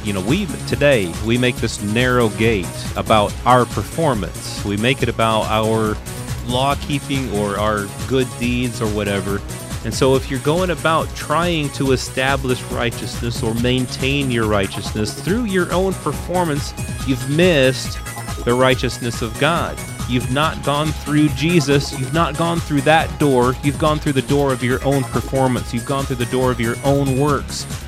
we make this narrow gate about our performance. We make it about our law keeping or our good deeds or whatever. And so if you're going about trying to establish righteousness or maintain your righteousness through your own performance, you've missed the righteousness of God. You've not gone through Jesus. You've not gone through that door. You've gone through the door of your own performance. You've gone through the door of your own works.